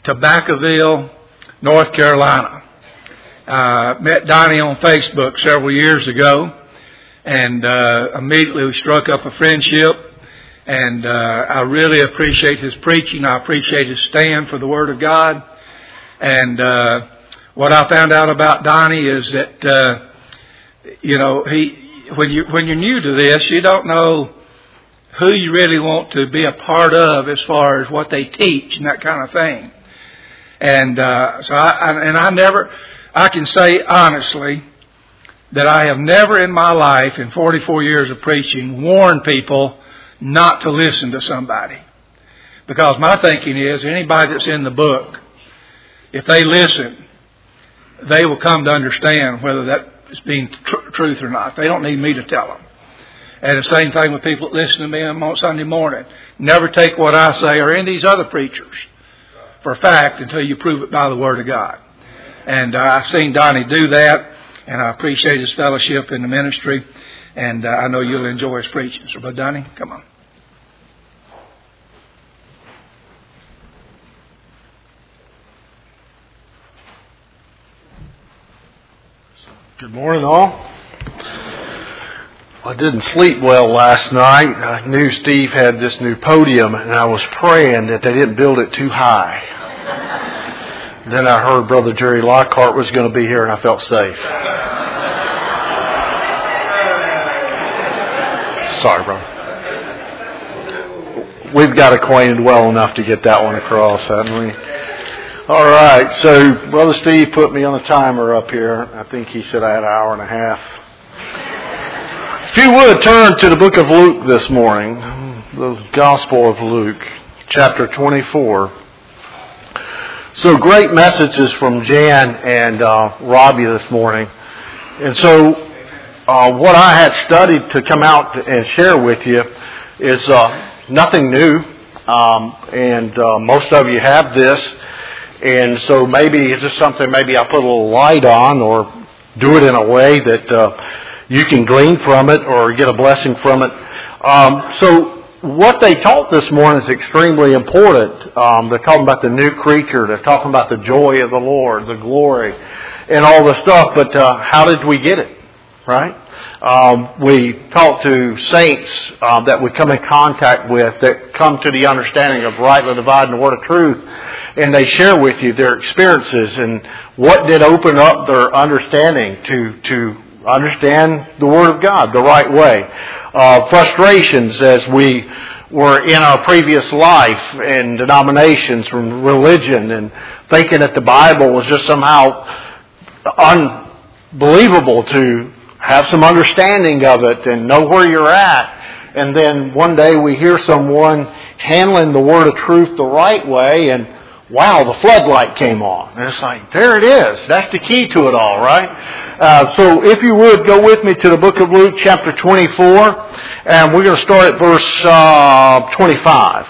Tobacconville, North Carolina. Met Donnie on Facebook several years ago, and immediately we struck up a friendship. And I really appreciate his preaching. I appreciate his stand for the Word of God. And what I found out about Donnie is that when you're new to this, you don't know who you really want to be a part of as far as what they teach and that kind of thing. And I can say honestly that I have never in my life, in 44 years of preaching, warned people not to listen to somebody. Because my thinking is anybody that's in the book, if they listen, they will come to understand whether that is being truth or not. They don't need me to tell them. And the same thing with people that listen to me on Sunday morning. Never take what I say or any of these other preachers for fact until you prove it by the Word of God. And I've seen Donnie do that, and I appreciate his fellowship in the ministry, and I know you'll enjoy his preaching. So, Brother Donnie, come on. Good morning, all. I didn't sleep well last night. I knew Steve had this new podium, and I was praying that they didn't build it too high. Then I heard Brother Jerry Lockhart was going to be here, and I felt safe. Sorry, brother. We've got acquainted well enough to get that one across, haven't we? All right, so Brother Steve put me on a timer up here. I think he said I had an hour and a half. If you would turn to the book of Luke this morning, the Gospel of Luke, chapter 24. So great messages from Jan and Robbie this morning. And so what I had studied to come out and share with you is nothing new. And most of you have this. And so maybe it's just something maybe I'll put a little light on or do it in a way that you can glean from it or get a blessing from it. So what they taught this morning is extremely important. They're talking about the new creature. They're talking about the joy of the Lord, the glory, and all the stuff. But how did we get it, right? We talk to saints that we come in contact with that come to the understanding of rightly dividing the word of truth. And they share with you their experiences and what did open up their understanding to understand the Word of God the right way. Frustrations as we were in our previous life and denominations from religion and thinking that the Bible was just somehow unbelievable to have some understanding of it and know where you're at. And then one day we hear someone handling the Word of truth the right way and wow, the floodlight came on. And it's like, there it is. That's the key to it all, right? So if you would, go with me to the book of Luke, chapter 24. And we're going to start at verse 25.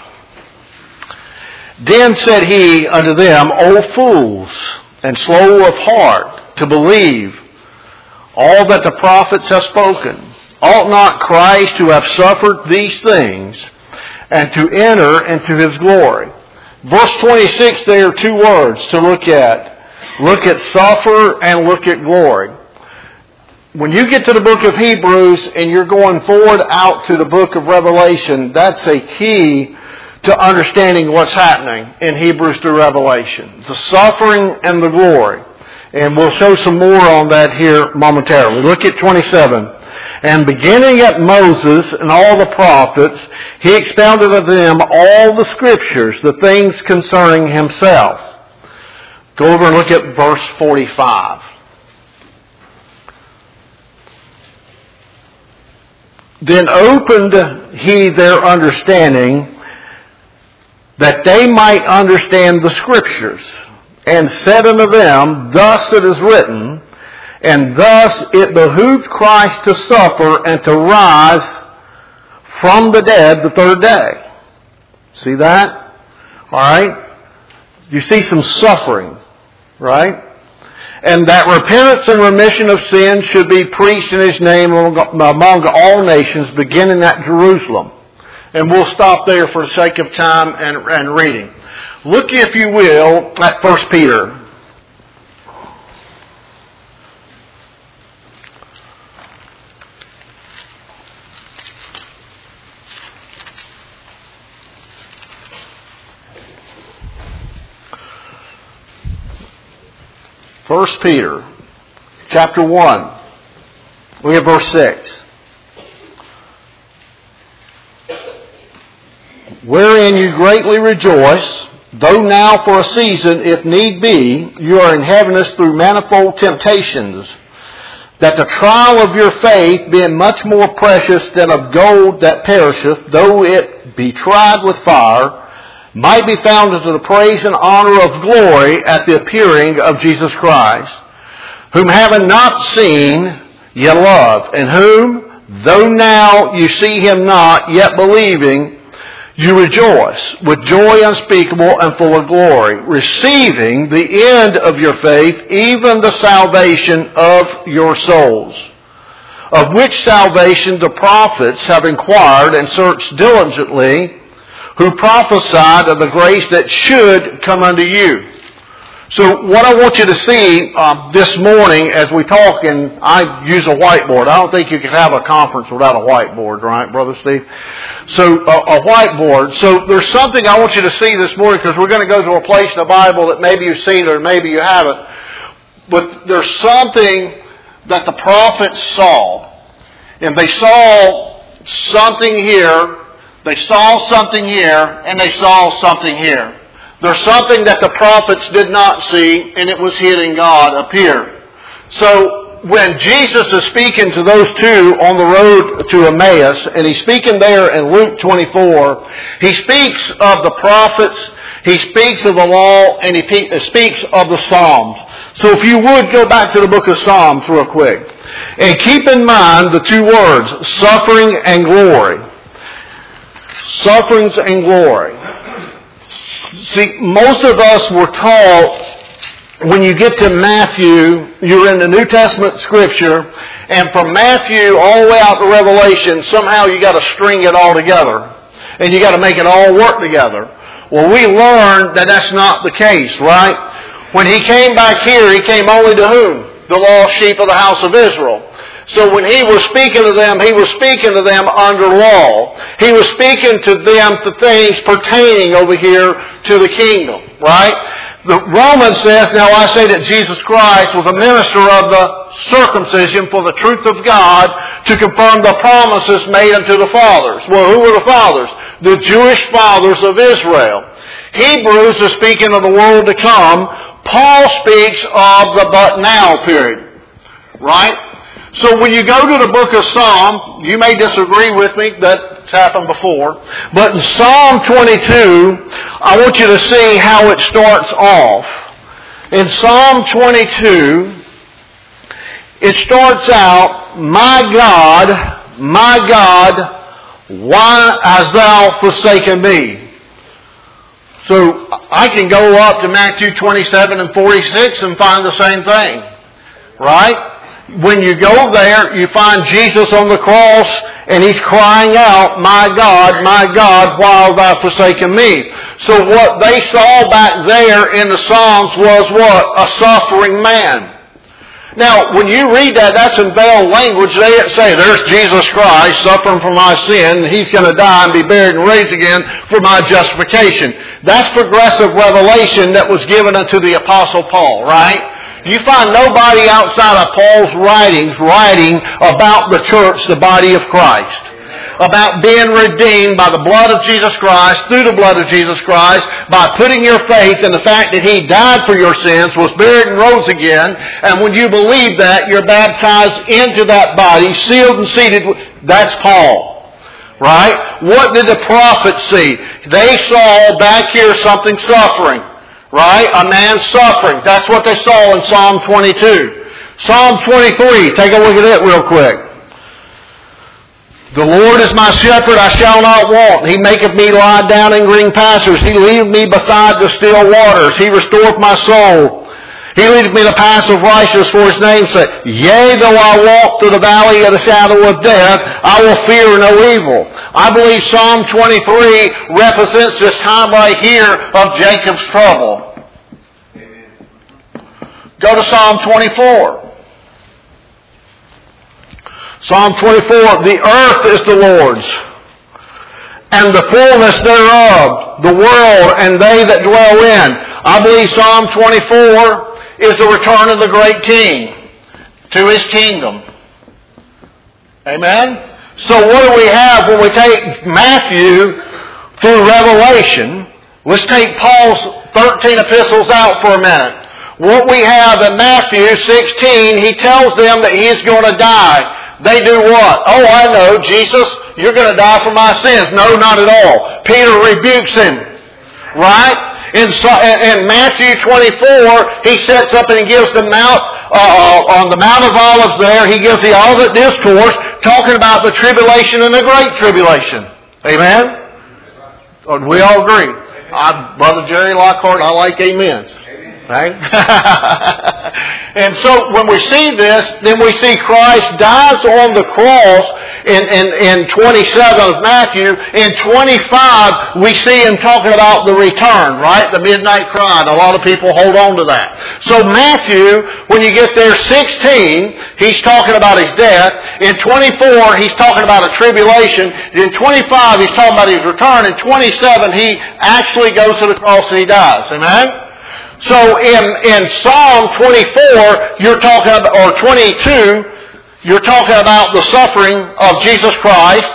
Then said he unto them, O fools, and slow of heart to believe all that the prophets have spoken. Ought not Christ to have suffered these things, and to enter into his glory? Verse 26, there are two words to look at. Look at suffer and look at glory. When you get to the book of Hebrews and you're going forward out to the book of Revelation, that's a key to understanding what's happening in Hebrews through Revelation. The suffering and the glory. And we'll show some more on that here momentarily. Look at 27. And beginning at Moses and all the prophets, he expounded of them all the scriptures, the things concerning himself. Go over and look at verse 45. Then opened he their understanding, that they might understand the scriptures, and said unto them, Thus it is written, and thus it behooved Christ to suffer and to rise from the dead the third day. See that? All right? You see some suffering, right? And that repentance and remission of sins should be preached in his name among all nations, beginning at Jerusalem. And we'll stop there for the sake of time and reading. Look, if you will, at 1 Peter. First Peter, chapter 1. Look at verse 6. Wherein you greatly rejoice, though now for a season, if need be, you are in heaviness through manifold temptations, that the trial of your faith, being much more precious than of gold that perisheth, though it be tried with fire, might be found unto the praise and honor of glory at the appearing of Jesus Christ, whom having not seen, ye love, and whom, though now you see him not, yet believing, you rejoice with joy unspeakable and full of glory, receiving the end of your faith, even the salvation of your souls, of which salvation the prophets have inquired and searched diligently, who prophesied of the grace that should come unto you. So what I want you to see this morning as we talk, and I use a whiteboard. I don't think you can have a conference without a whiteboard, right, Brother Steve? So a whiteboard. So there's something I want you to see this morning, because we're going to go to a place in the Bible that maybe you've seen or maybe you haven't. But there's something that the prophets saw. And they saw something here, they saw something here, and they saw something here. There's something that the prophets did not see, and it was hid in God up here. So when Jesus is speaking to those two on the road to Emmaus, and he's speaking there in Luke 24, he speaks of the prophets, he speaks of the law, and he speaks of the Psalms. So if you would go back to the book of Psalms real quick, and keep in mind the two words, suffering and glory. Sufferings and glory. See, most of us were taught when you get to Matthew, you're in the New Testament Scripture, and from Matthew all the way out to Revelation, somehow you got to string it all together, and you got to make it all work together. Well, we learned that that's not the case, right? When he came back here, he came only to whom? The lost sheep of the house of Israel. So when he was speaking to them, he was speaking to them under law. He was speaking to them the things pertaining over here to the kingdom, right? The Romans says, now I say that Jesus Christ was a minister of the circumcision for the truth of God to confirm the promises made unto the fathers. Well, who were the fathers? The Jewish fathers of Israel. Hebrews is speaking of the world to come. Paul speaks of the but now period, right? So when you go to the book of Psalm, you may disagree with me, that's happened before, but in Psalm 22, I want you to see how it starts off. In Psalm 22, it starts out, my God, why hast thou forsaken me? So I can go up to Matthew 27 and 46 and find the same thing, right? When you go there, you find Jesus on the cross, and he's crying out, my God, why hast thou forsaken me? So what they saw back there in the Psalms was what? A suffering man. Now, when you read that, that's in veiled language. They say, there's Jesus Christ suffering for my sin, and he's going to die and be buried and raised again for my justification. That's progressive revelation that was given unto the Apostle Paul, right? You find nobody outside of Paul's writings writing about the church, the body of Christ. About being redeemed by the blood of Jesus Christ, through the blood of Jesus Christ, by putting your faith in the fact that he died for your sins, was buried and rose again, and when you believe that, you're baptized into that body, sealed and seated. That's Paul. Right? What did the prophets see? They saw back here something suffering. Right? A man suffering. That's what they saw in Psalm 22. Psalm 23. Take a look at it real quick. The Lord is my shepherd, I shall not want. He maketh me lie down in green pastures. He leadeth me beside the still waters. He restoreth my soul. He leadeth me in the paths of righteousness for His name's sake. Yea, though I walk through the valley of the shadow of death, I will fear no evil. I believe Psalm 23 represents this time right here of Jacob's trouble. Go to Psalm 24. Psalm 24, the earth is the Lord's, and the fullness thereof, the world and they that dwell in. I believe Psalm 24 is the return of the great King to His kingdom. Amen? So what do we have when we take Matthew through Revelation? Let's take Paul's 13 epistles out for a minute. What we have in Matthew 16, he tells them that he is going to die. They do what? Oh, I know, Jesus, you're going to die for my sins. No, not at all. Peter rebukes him. Right? In Matthew 24, he sets up and he gives the mount, on the Mount of Olives there, he gives the Olivet Discourse talking about the tribulation and the great tribulation. Amen? We all agree. Brother Jerry Lockhart, I like amens. Right? And so when we see this, then we see Christ dies on the cross in 27 of Matthew. In 25, we see Him talking about the return, right? The midnight cry. And a lot of people hold on to that. So Matthew, when you get there, 16, he's talking about His death. In 24, he's talking about a tribulation. In 25, he's talking about His return. In 27, he actually goes to the cross and He dies. Amen? So in Psalm 24, you're talking about, or 22, you're talking about the suffering of Jesus Christ.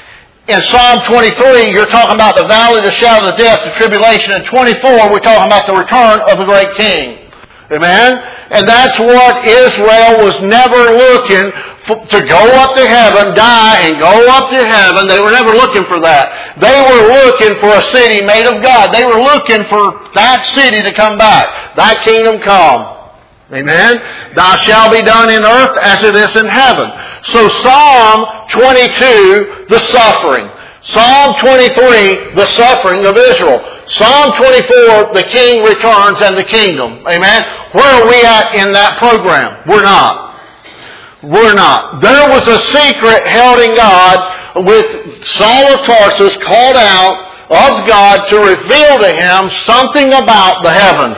In Psalm 23, you're talking about the valley of the shadow of death, the tribulation. In 24, we're talking about the return of the great King. Amen? And that's what Israel was never looking to go up to heaven, die, and go up to heaven. They were never looking for that. They were looking for a city made of God. They were looking for that city to come back. Thy kingdom come. Amen? Thy shall be done in earth as it is in heaven. So Psalm 22, the suffering. Psalm 23, the suffering of Israel. Psalm 24, the king returns and the kingdom. Amen? Where are we at in that program? We're not. We're not. There was a secret held in God with Saul of Tarsus called out of God to reveal to him something about the heavens.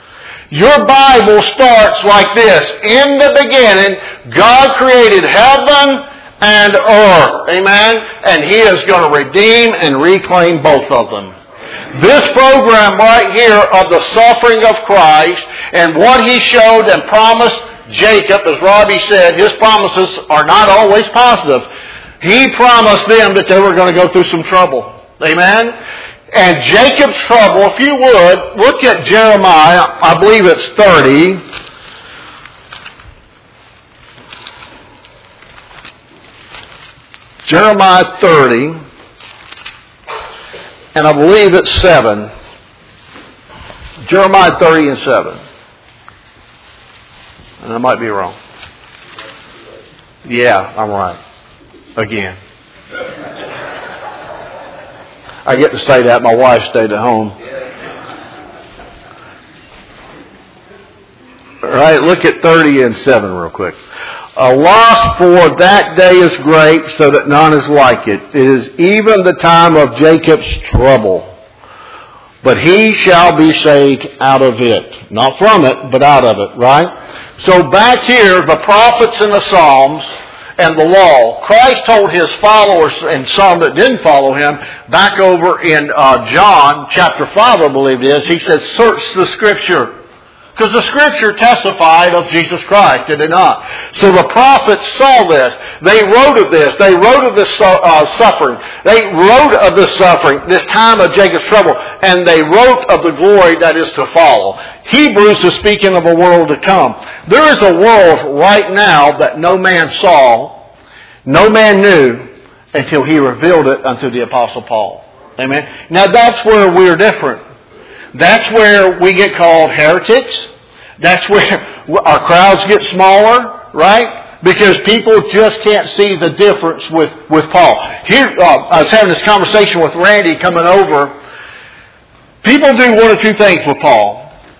Your Bible starts like this. In the beginning, God created heaven and earth. Amen? And He is going to redeem and reclaim both of them. This program right here of the suffering of Christ and what He showed and promised Jacob, as Robbie said, his promises are not always positive. He promised them that they were going to go through some trouble. Amen? And Jacob's trouble, if you would, look at Jeremiah, I believe it's 30. Jeremiah 30, and I believe it's 7. Jeremiah 30 and 7. And I might be wrong. Yeah, I'm right. Again. I get to say that. My wife stayed at home. All right, look at 30 and 7 real quick. A loss for that day is great, so that none is like it. It is even the time of Jacob's trouble. But he shall be saved out of it. Not from it, but out of it, right? So back here, the prophets and the Psalms and the law, Christ told His followers, and some that didn't follow Him, back over in John chapter 5, I believe it is, He said, search the Scripture. Because the Scripture testified of Jesus Christ, did it not? So the prophets saw this. They wrote of this. They wrote of this suffering. They wrote of this suffering, this time of Jacob's trouble. And they wrote of the glory that is to follow. Hebrews is speaking of a world to come. There is a world right now that no man saw, no man knew, until He revealed it unto the Apostle Paul. Amen? Now that's where we're different. That's where we get called heretics. That's where our crowds get smaller, right? Because people just can't see the difference with Paul. Here, I was having this conversation with Randy coming over. People do one or two things with Paul.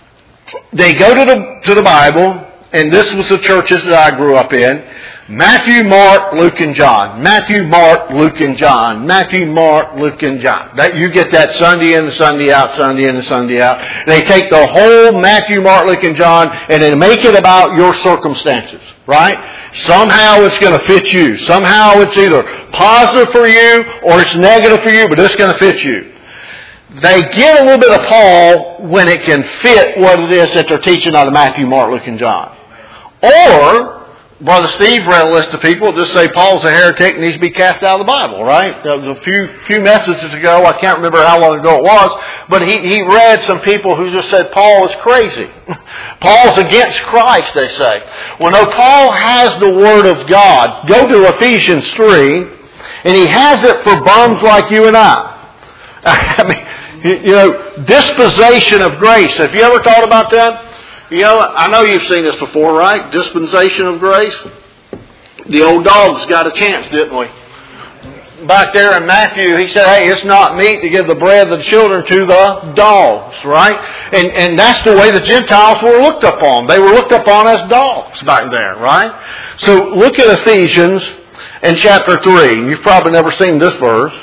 they go to the Bible, and this was the churches that I grew up in. Matthew, Mark, Luke, and John. Matthew, Mark, Luke, and John. Matthew, Mark, Luke, and John. You get that Sunday in and Sunday out, Sunday in and Sunday out. They take the whole Matthew, Mark, Luke, and John, and they make it about your circumstances, right? Somehow it's going to fit you. Somehow it's either positive for you or it's negative for you, but it's going to fit you. They get a little bit of Paul when it can fit what it is that they're teaching out of Matthew, Mark, Luke, and John. Or Brother Steve read a list of people just say Paul's a heretic and needs to be cast out of the Bible, right? That was a few messages ago. I can't remember how long ago it was. But he read some people who just said Paul is crazy. Paul's against Christ, they say. Well, no, Paul has the Word of God. Go to Ephesians 3, and he has it for bums like you and I. I mean, dispensation of grace. Have you ever thought about that? I know you've seen this before, right? Dispensation of grace. The old dogs got a chance, didn't we? Back there in Matthew, he said, hey, it's not meet to give the bread of the children to the dogs, right? And that's the way the Gentiles were looked upon. They were looked upon as dogs back there, right? So look at Ephesians in chapter 3. You've probably never seen this verse.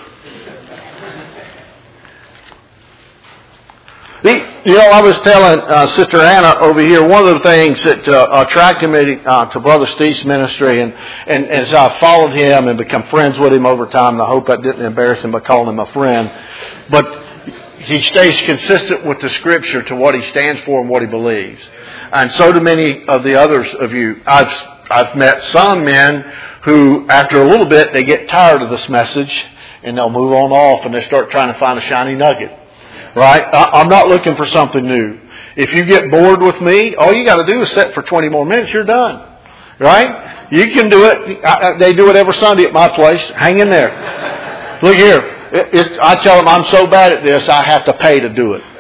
I was telling Sister Anna over here, one of the things that attracted me to Brother Steve's ministry, and as I followed him and become friends with him over time, and I hope I didn't embarrass him by calling him a friend, but he stays consistent with the Scripture to what he stands for and what he believes. And so do many of the others of you. I've met some men who, after a little bit, they get tired of this message, and they'll move on off, and they start trying to find a shiny nugget. Right? I'm not looking for something new. If you get bored with me, all you got to do is sit for 20 more minutes. You're done. Right? You can do it. They do it every Sunday at my place. Hang in there. Look here. I tell them I'm so bad at this, I have to pay to do it.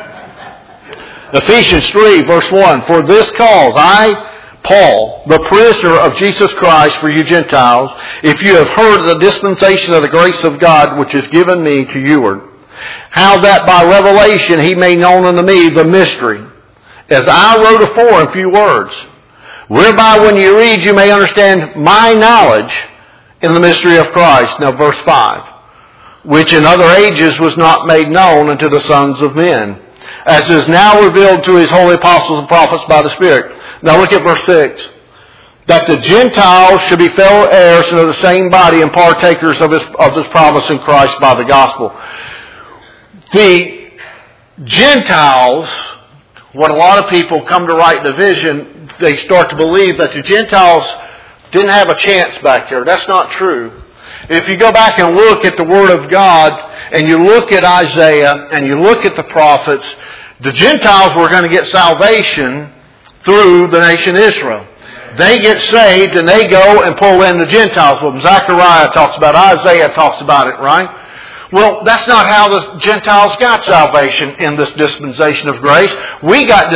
Ephesians 3, verse 1. For this cause, I, Paul, the prisoner of Jesus Christ for you Gentiles, if you have heard of the dispensation of the grace of God, which is given me to youward, how that by revelation he made known unto me the mystery, as I wrote afore in few words, whereby when you read you may understand my knowledge in the mystery of Christ. Now verse 5, which in other ages was not made known unto the sons of men, as is now revealed to his holy apostles and prophets by the Spirit. Now look at verse 6. That the Gentiles should be fellow heirs of the same body and partakers of his promise in Christ by the gospel. The Gentiles, when a lot of people come to right division, they start to believe that the Gentiles didn't have a chance back there. That's not true. If you go back and look at the Word of God, and you look at Isaiah, and you look at the prophets, the Gentiles were going to get salvation through the nation Israel. They get saved, and they go and pull in the Gentiles with them. Zechariah talks about it. Isaiah talks about it, right? Well, that's not how the Gentiles got salvation in this dispensation of grace. We got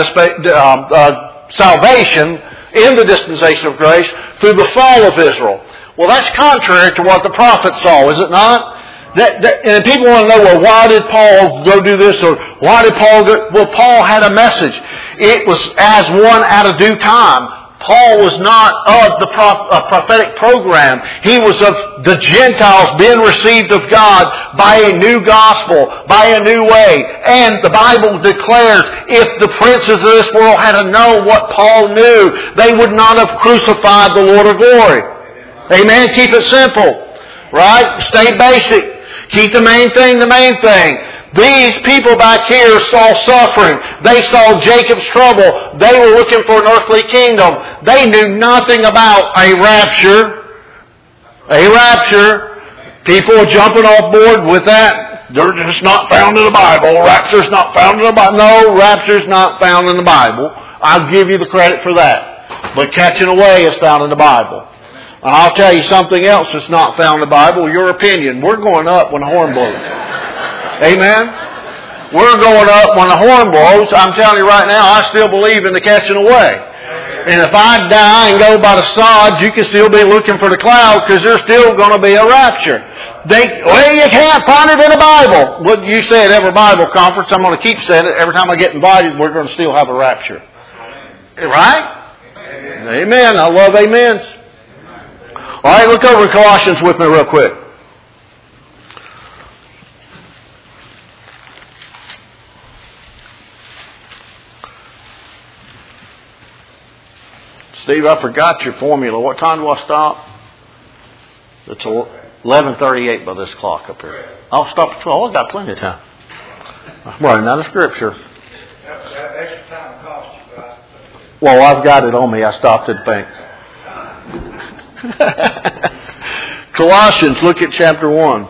salvation in the dispensation of grace through the fall of Israel. Well, that's contrary to what the prophets saw, is it not? And people want to know, well, why did Paul go do this? Or why did Paul go? Well, Paul had a message. It was as one at a due time. Paul was not of the prophetic program. He was of the Gentiles being received of God by a new gospel, by a new way. And the Bible declares if the princes of this world had known what Paul knew, they would not have crucified the Lord of glory. Amen? Keep it simple. Right? Stay basic. Keep the main thing the main thing. These people back here saw suffering. They saw Jacob's trouble. They were looking for an earthly kingdom. They knew nothing about a rapture. A rapture. People are jumping off board with that. They're just not found in the Bible. Rapture's not found in the Bible. No, rapture's not found in the Bible. I'll give you the credit for that. But catching away is found in the Bible. And I'll tell you something else that's not found in the Bible, your opinion. We're going up when the horn blows. Amen? We're going up when the horn blows. I'm telling you right now, I still believe in the catching away. And if I die and go by the sod, you can still be looking for the cloud because there's still going to be a rapture. Well, you can't find it in the Bible. What you say at every Bible conference, I'm going to keep saying it. Every time I get invited, we're going to still have a rapture. Right? Amen. I love amens. All right, look over to Colossians with me real quick. Steve, I forgot your formula. What time do I stop? It's 11:38 by this clock up here. I'll stop at 12. I've got plenty of time. I'm running out of scripture. That extra time will cost you, right? Well, I've got it on me. I stopped to think. Colossians, look at chapter 1.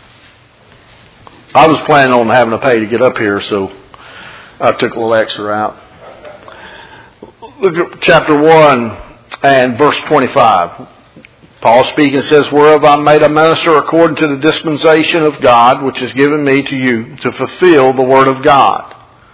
I was planning on having to pay to get up here, so I took a little extra out. Look at chapter 1 and verse 25. Paul speaking says, whereof I made a minister according to the dispensation of God, which is given me to you, to fulfill the word of God.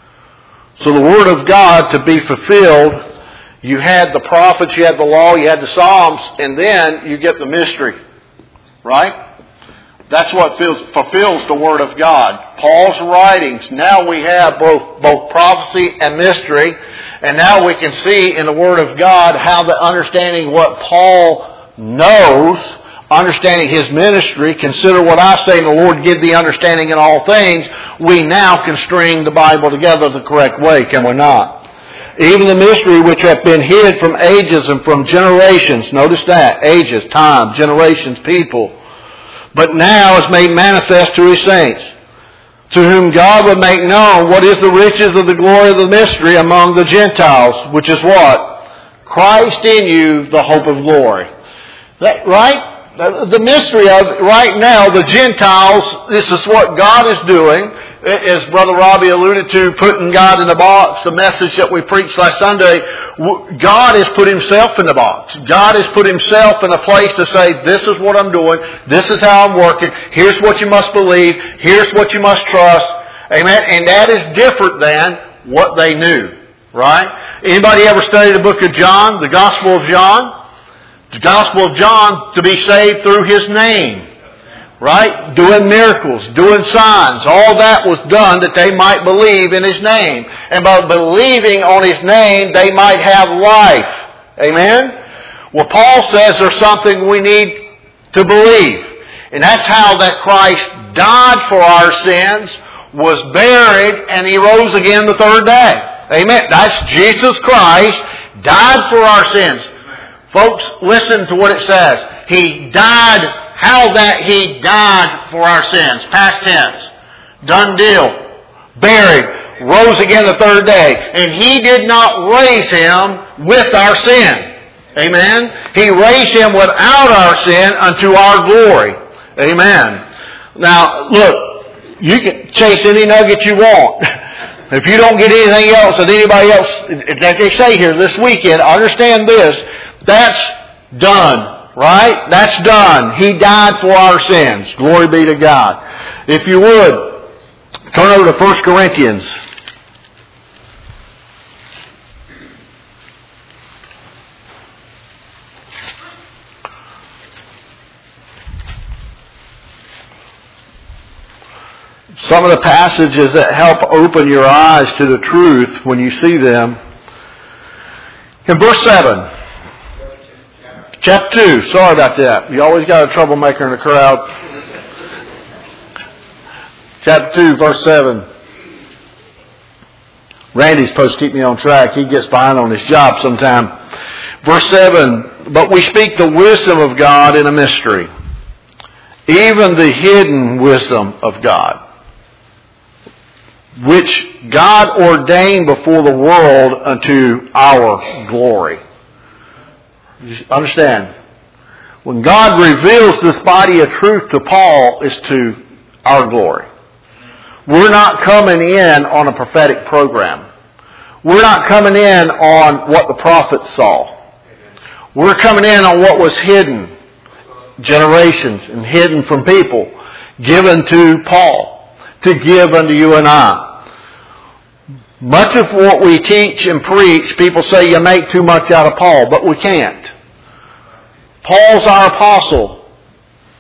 So the word of God to be fulfilled, you had the prophets, you had the law, you had the Psalms, and then you get the mystery. Right? That's what fulfills the word of God. Paul's writings, now we have both prophecy and mystery, and now we can see in the word of God how the understanding what Paul knows, understanding his ministry, consider what I say, and the Lord give the understanding in all things, we now can string the Bible together the correct way, can we not? Even the mystery which hath been hid from ages and from generations, notice that, ages, time, generations, people, but now is made manifest to his saints, to whom God would make known what is the riches of the glory of the mystery among the Gentiles, which is what? Christ in you, the hope of glory. That, right? The mystery of right now, the Gentiles, this is what God is doing. As Brother Robbie alluded to, putting God in the box, the message that we preached last Sunday, God has put himself in the box. God has put himself in a place to say, this is what I'm doing, this is how I'm working, here's what you must believe, here's what you must trust. Amen? And that is different than what they knew. Right? Anybody ever studied the book of John, the Gospel of John? The Gospel of John to be saved through his name. Right? Doing miracles, doing signs. All that was done that they might believe in his name. And by believing on his name, they might have life. Amen? Well, Paul says there's something we need to believe. And that's how that Christ died for our sins, was buried, and he rose again the third day. Amen? That's Jesus Christ died for our sins. Folks, listen to what it says. He died, how that he died for our sins. Past tense. Done deal. Buried. Rose again the third day. And he did not raise him with our sin. Amen? He raised him without our sin unto our glory. Amen. Now, look, you can chase any nugget you want. If you don't get anything else that anybody else, that they say here this weekend, understand this. That's done, right? That's done. He died for our sins. Glory be to God. If you would, turn over to 1 Corinthians. Some of the passages that help open your eyes to the truth when you see them. In verse 7. Chapter 2. Sorry about that. You always got a troublemaker in the crowd. Chapter 2, verse 7. Randy's supposed to keep me on track. He gets behind on his job sometime. Verse 7. But we speak the wisdom of God in a mystery, even the hidden wisdom of God, which God ordained before the world unto our glory. You understand? When God reveals this body of truth to Paul, it's to our glory. We're not coming in on a prophetic program. We're not coming in on what the prophets saw. We're coming in on what was hidden generations and hidden from people, given to Paul to give unto you and I. Much of what we teach and preach, people say you make too much out of Paul, but we can't. Paul's our apostle.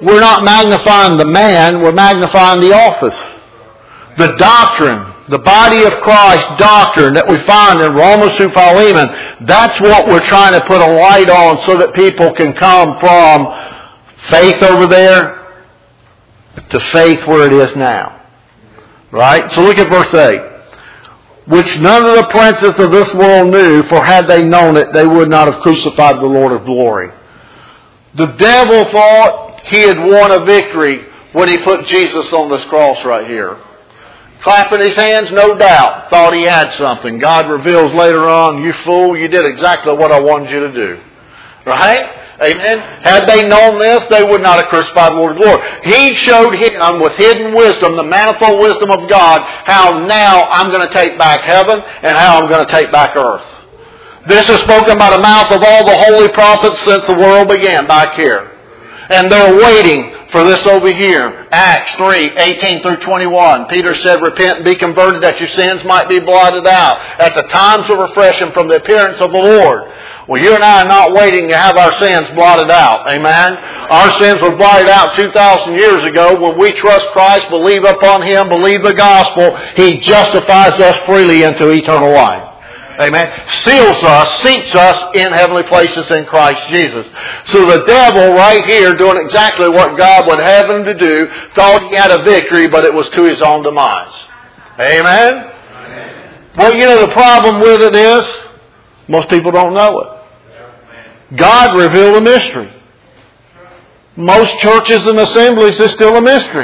we're not magnifying the man, we're magnifying the office. The doctrine, the body of Christ doctrine that we find in Romans through Philemon, that's what we're trying to put a light on so that people can come from faith over there to faith where it is now. Right? So look at verse 8. Which none of the princes of this world knew, for had they known it, they would not have crucified the Lord of glory. The devil thought he had won a victory when he put Jesus on this cross right here. Clapping his hands, no doubt, thought he had something. God reveals later on, you fool, you did exactly what I wanted you to do. Right? Amen? Had they known this, they would not have crucified the Lord of glory. He showed him with hidden wisdom, the manifold wisdom of God, how now I'm going to take back heaven and how I'm going to take back earth. This is spoken by the mouth of all the holy prophets since the world began back here. And they're waiting for this over here. Acts 3:18 through 21. Peter said, repent and be converted that your sins might be blotted out at the times of refreshing from the appearance of the Lord. Well, you and I are not waiting to have our sins blotted out. Amen? Our sins were blotted out 2,000 years ago when we trust Christ, believe upon Him, believe the gospel. He justifies us freely into eternal life. Amen. Seals us, seats us in heavenly places in Christ Jesus. So the devil right here doing exactly what God would have him to do, thought he had a victory, but it was to his own demise. Amen? Amen. Well, you know the problem with it is, most people don't know it. God revealed a mystery. Most churches and assemblies is still a mystery.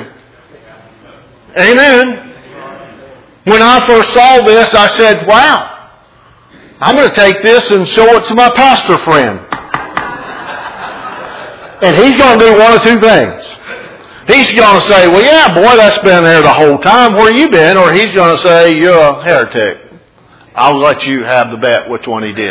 Amen. When I first saw this, I said, wow. I'm going to take this and show it to my pastor friend. And he's going to do one of two things. He's going to say, well, yeah, boy, that's been there the whole time. Where you been? Or he's going to say, you're a heretic. I'll let you have the bet which one he did.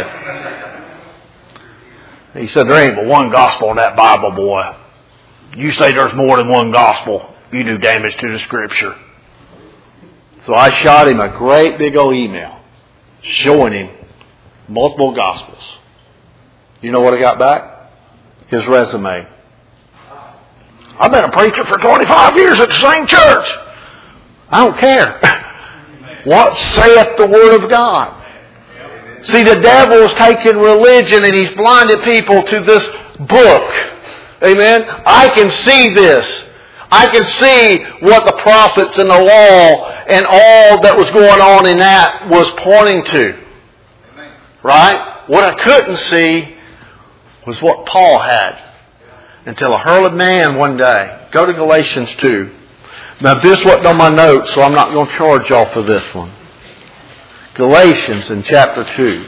He said, there ain't but one gospel in that Bible, boy. You say there's more than one gospel. You do damage to the Scripture. So I shot him a great big old email showing him multiple gospels. You know what I got back? His resume. I've been a preacher for 25 years at the same church. I don't care. What saith the Word of God? See, the devil is taking religion and he's blinded people to this book. Amen? I can see this. I can see what the prophets and the law and all that was going on in that was pointing to. Right? What I couldn't see was what Paul had. Until I heard a man one day. Go to Galatians 2. Now this wasn't on my notes, so I'm not going to charge y'all for this one. Galatians in chapter 2.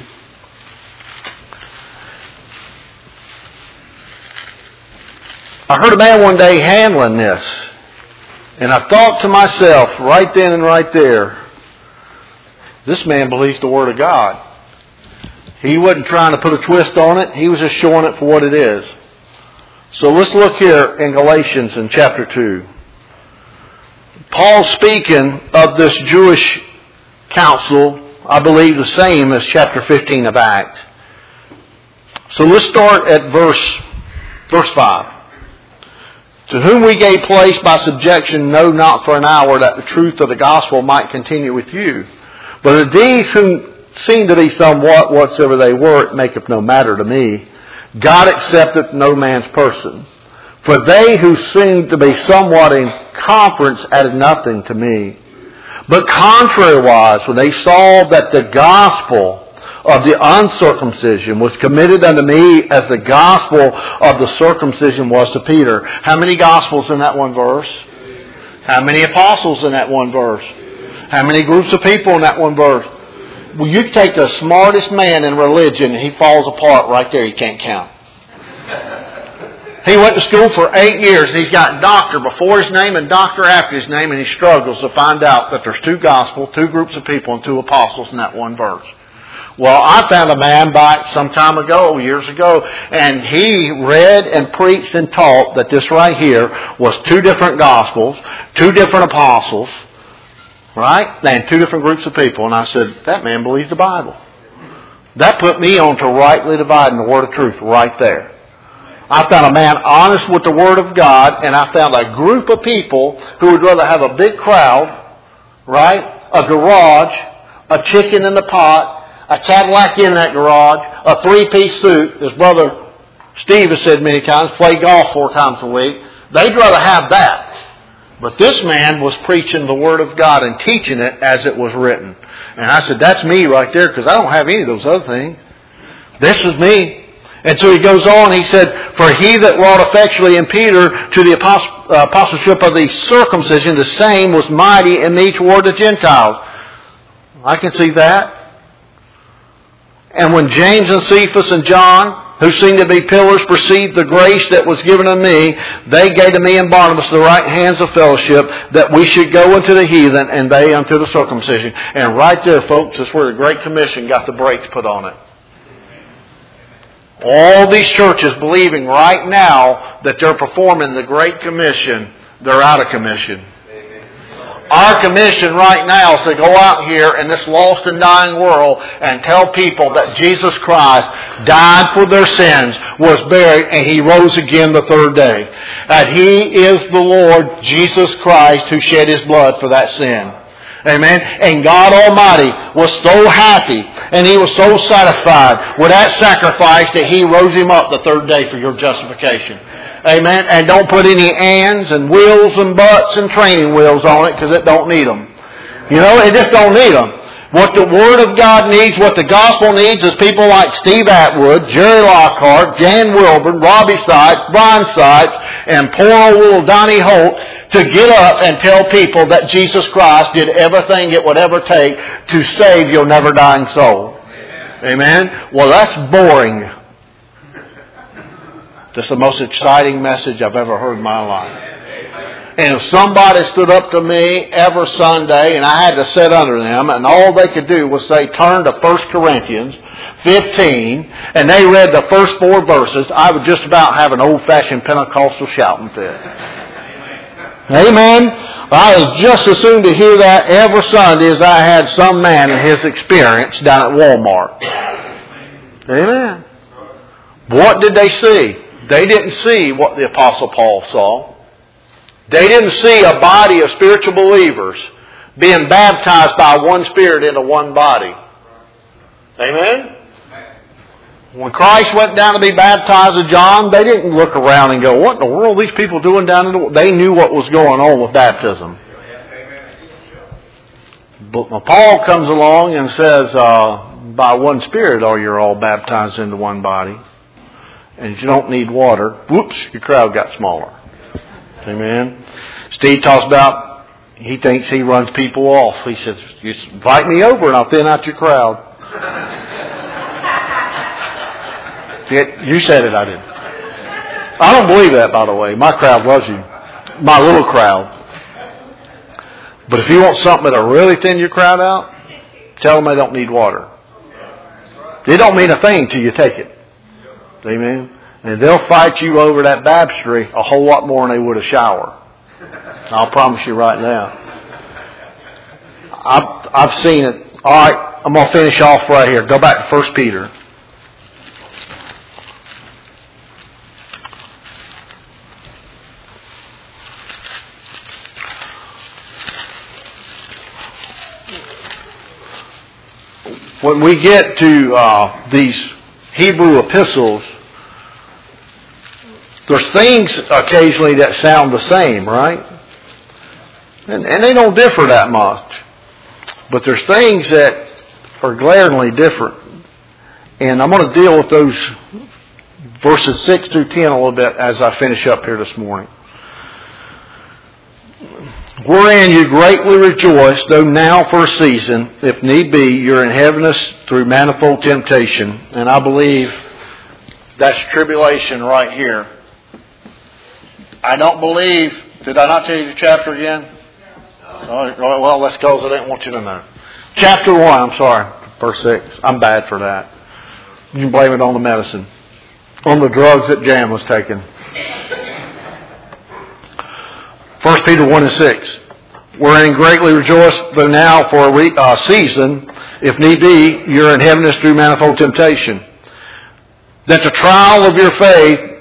I heard a man one day handling this. And I thought to myself, right then and right there, this man believes the Word of God. He wasn't trying to put a twist on it. He was just showing it for what it is. So let's look here in Galatians in chapter 2. Paul's speaking of this Jewish council, I believe the same as chapter 15 of Acts. So let's start at verse 5. To whom we gave place by subjection, no, not for an hour, that the truth of the gospel might continue with you. But of these whom seem to be somewhat whatsoever they were, it maketh no matter to me. God accepteth no man's person. For they who seemed to be somewhat in conference added nothing to me. But contrariwise, when they saw that the gospel of the uncircumcision was committed unto me as the gospel of the circumcision was to Peter. How many gospels in that one verse? How many apostles in that one verse? How many groups of people in that one verse? Well, you take the smartest man in religion and he falls apart right there. You can't count. He went to school for 8 years and he's got doctor before his name and doctor after his name, and he struggles to find out that there's 2 gospels, 2 groups of people, and 2 apostles in that one verse. Well, I found a man back some time ago, years ago, and he read and preached and taught that this right here was 2 different gospels, 2 different apostles, right? And 2 different groups of people. And I said, that man believes the Bible. That put me on to rightly dividing the word of truth right there. I found a man honest with the Word of God, and I found a group of people who would rather have a big crowd, right? A garage, a chicken in the pot, a Cadillac in that garage, a 3-piece suit, as Brother Steve has said many times, play golf 4 times a week. They'd rather have that. But this man was preaching the Word of God and teaching it as it was written. And I said, that's me right there, because I don't have any of those other things. This is me. And so he goes on, he said, for he that wrought effectually in Peter to the apostleship of the circumcision, the same was mighty in me toward the Gentiles. I can see that. And when James and Cephas and John, who seemed to be pillars, perceived the grace that was given unto me, they gave to me and Barnabas the right hands of fellowship, that we should go unto the heathen, and they unto the circumcision. And right there, folks, is where the Great Commission got the brakes put on it. All these churches believing right now that they're performing the Great Commission, they're out of commission. Our commission right now is to go out here in this lost and dying world and tell people that Jesus Christ died for their sins, was buried, and He rose again the 3rd day. That He is the Lord Jesus Christ who shed His blood for that sin. Amen. And God Almighty was so happy and He was so satisfied with that sacrifice that He rose Him up the 3rd day for your justification. Amen. And don't put any ands and wills and buts and training wheels on it, because it don't need them. You know, it just don't need them. What the Word of God needs, what the gospel needs, is people like Steve Atwood, Jerry Lockhart, Jan Wilburn, Robbie Sykes, Brian Sykes, and poor old little Donnie Holt to get up and tell people that Jesus Christ did everything it would ever take to save your never-dying soul. Amen? Well, that's boring. That's the most exciting message I've ever heard in my life. And if somebody stood up to me every Sunday and I had to sit under them, and all they could do was say, turn to 1 Corinthians 15, and they read the first 4 verses, I would just about have an old-fashioned Pentecostal shouting fit. Amen. I was just as soon to hear that every Sunday as I had some man in his experience down at Walmart. Amen. What did they see? They didn't see what the Apostle Paul saw. They didn't see a body of spiritual believers being baptized by one Spirit into one body. Amen? When Christ went down to be baptized of John, they didn't look around and go, what in the world are these people doing down in the world? They knew what was going on with baptism. But when Paul comes along and says, by one Spirit are you all baptized into one body, and you don't need water, whoops, your crowd got smaller. Amen. Steve talks about, he thinks he runs people off. He says, just invite me over and I'll thin out your crowd. You said it, I didn't. I don't believe that, by the way. My crowd loves you. My little crowd. But if you want something that'll really thin your crowd out, tell them they don't need water. It don't mean a thing till you take it. Amen. And they'll fight you over that baptistry a whole lot more than they would a shower. I'll promise you right now. I've seen it. All right, I'm going to finish off right here. Go back to 1 Peter. When we get to these Hebrew epistles, there's things occasionally that sound the same, right? And they don't differ that much. But there's things that are glaringly different. And I'm going to deal with those verses 6 through 10 a little bit as I finish up here this morning. Wherein you greatly rejoice, though now for a season, if need be, you're in heaviness through manifold temptation. And I believe that's tribulation right here. I don't believe, did I not tell you the chapter again? No. Well, that's because I didn't want you to know. Chapter 1, I'm sorry, verse 6. I'm bad for that. You can blame it on the medicine. On the drugs that Jan was taking. 1 Peter 1 and 6. Wherein greatly rejoice, though now for a season, if need be, you're in heaviness through manifold temptation. That the trial of your faith,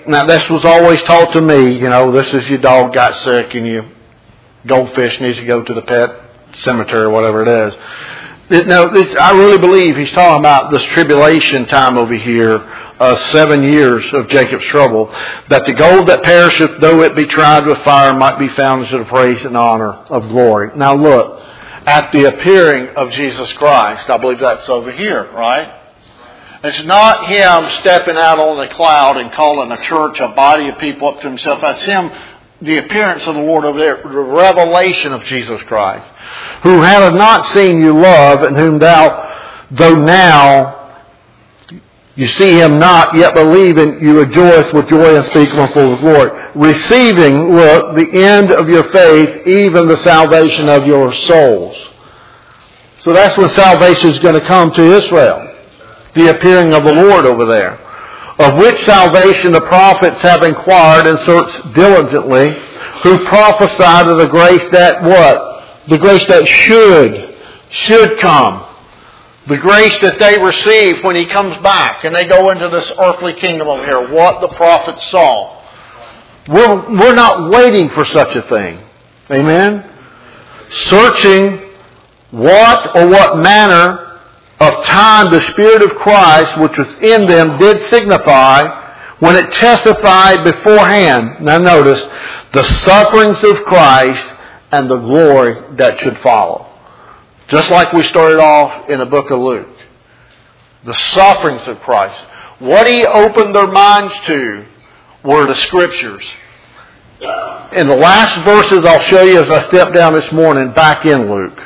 now this was always taught to me, this is your dog got sick and your goldfish needs to go to the pet cemetery or whatever it is. I really believe he's talking about this tribulation time over here, 7 years of Jacob's trouble, that the gold that perisheth, though it be tried with fire, might be found to the praise and honor of glory. Now look, at the appearing of Jesus Christ, I believe that's over here, right? It's not him stepping out on the cloud and calling a church, a body of people up to himself. That's him, the appearance of the Lord over there, the revelation of Jesus Christ, who hath not seen you love, and whom thou, though now you see him not, yet believing, you rejoice with joy unspeakable full of glory, receiving, look, the end of your faith, even the salvation of your souls. So that's when salvation is going to come to Israel. The appearing of the Lord over there, of which salvation the prophets have inquired and searched diligently, who prophesied of the grace that what? The grace that should come. The grace that they receive when he comes back and they go into this earthly kingdom over here. What the prophets saw. We're not waiting for such a thing. Amen? Searching what or what manner of time the Spirit of Christ, which was in them, did signify when it testified beforehand. Now notice, the sufferings of Christ and the glory that should follow. Just like we started off in the book of Luke. The sufferings of Christ. What he opened their minds to were the Scriptures. In the last verses I'll show you as I step down this morning back in Luke.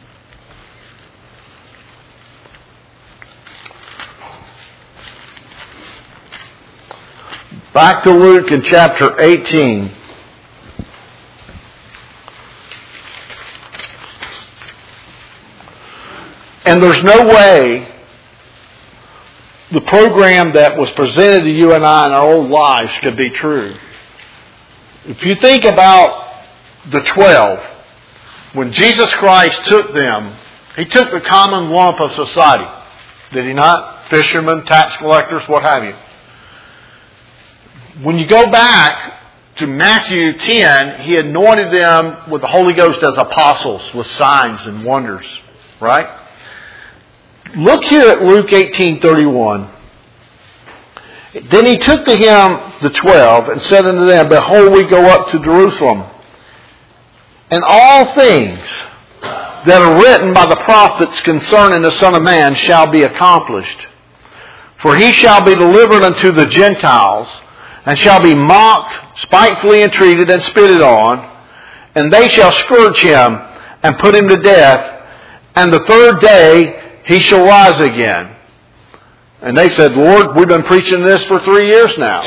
Back to Luke in chapter 18. And there's no way the program that was presented to you and I in our old lives could be true. If you think about the 12, when Jesus Christ took them, he took the common lump of society. Did he not? Fishermen, tax collectors, what have you. When you go back to Matthew 10, he anointed them with the Holy Ghost as apostles with signs and wonders. Right? Look here at Luke 18:31. Then he took to him the 12 and said unto them, Behold, we go up to Jerusalem, and all things that are written by the prophets concerning the Son of Man shall be accomplished. For he shall be delivered unto the Gentiles, and shall be mocked, spitefully entreated, and spitted on, and they shall scourge him, and put him to death, and the third day he shall rise again. And they said, Lord, we've been preaching this for 3 years now.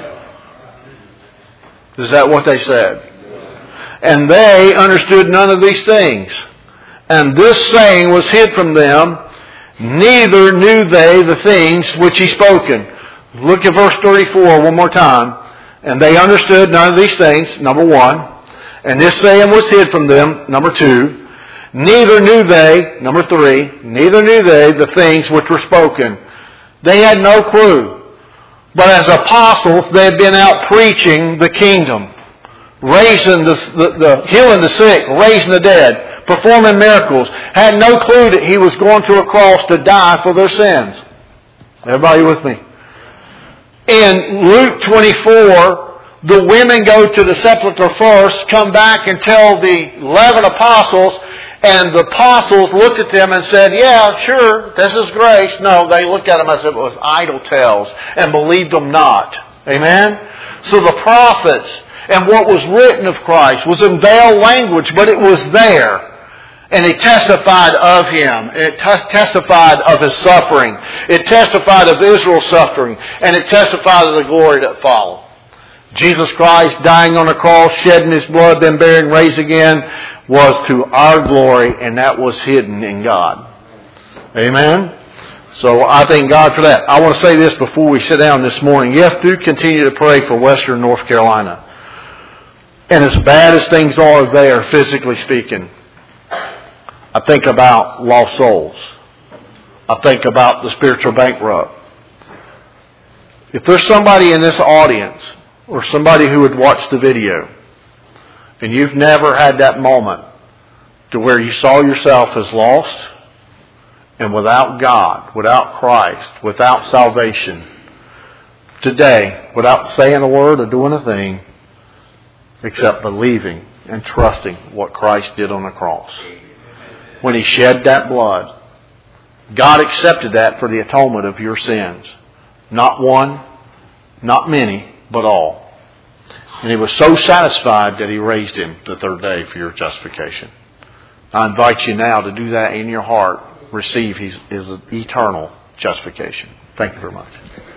Is that what they said? And they understood none of these things. And this saying was hid from them, neither knew they the things which he spoken. Look at verse 34 one more time. And they understood none of these things, number one. And this saying was hid from them, number two. Neither knew they, number three, neither knew they the things which were spoken. They had no clue. But as apostles, they had been out preaching the kingdom. Raising the healing the sick, raising the dead, performing miracles. Had no clue that he was going to a cross to die for their sins. Everybody with me? In Luke 24, the women go to the sepulchre first, come back and tell the 11 apostles, and the apostles looked at them and said, yeah, sure, this is grace. No, they looked at them as if it was idle tales and believed them not. Amen? So the prophets and what was written of Christ was in veiled language, but it was there. And it testified of Him. It testified of His suffering. It testified of Israel's suffering. And it testified of the glory that followed. Jesus Christ dying on the cross, shedding His blood, then buried and raised again, was to our glory, and that was hidden in God. Amen? So I thank God for that. I want to say this before we sit down this morning. Yes, do continue to pray for Western North Carolina. And as bad as things are there, physically speaking, I think about lost souls. I think about the spiritual bankrupt. If there's somebody in this audience or somebody who would watch the video and you've never had that moment to where you saw yourself as lost and without God, without Christ, without salvation, today, without saying a word or doing a thing, except believing and trusting what Christ did on the cross. When He shed that blood, God accepted that for the atonement of your sins. Not one, not many, but all. And He was so satisfied that He raised Him the third day for your justification. I invite you now to do that in your heart. Receive His eternal justification. Thank you very much.